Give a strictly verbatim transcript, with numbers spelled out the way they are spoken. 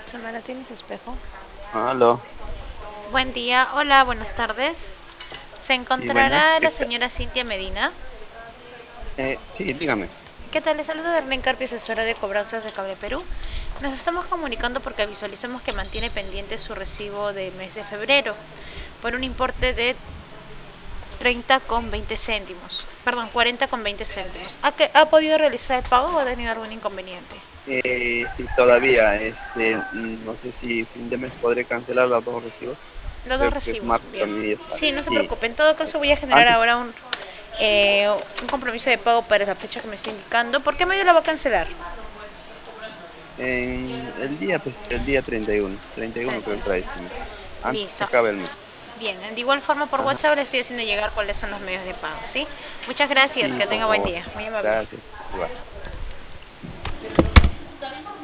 Samara, ¿tienes espejo? Aló, Buen día, hola, buenas tardes. ¿Se sí, buenas. encontrará ¿Qué la tal? señora Cintia Medina? Eh, sí, dígame. ¿Qué tal? Le saludo de Arlene Carpio, asesora de cobranzas de Cable Perú. Nos estamos comunicando porque visualizamos que mantiene pendiente su recibo de mes de febrero por un importe de treinta con veinte céntimos. Perdón, cuarenta con veinte céntimos. ¿Ha, que, ¿Ha podido realizar el pago o ha tenido algún inconveniente? Eh, sí, todavía, este, mm, no sé si fin de mes podré cancelar los dos recibos. Los dos Creo que es recibos, martes bien. también ya sale. Sí, no se Sí, preocupe. En todo eh, caso voy a generar antes, ahora un, eh, un compromiso de pago para la fecha que me está indicando. ¿Por qué medio la va a cancelar? en el día, pues, el día treinta y uno, treinta y uno creo que trae este mes. Antes que Listo. acabe el mes. Bien, de igual forma por Ajá, WhatsApp le estoy haciendo llegar cuáles son los medios de pago, ¿sí? Muchas gracias, sí, que por tenga buen favor. día. Muy amable. Gracias. Igual.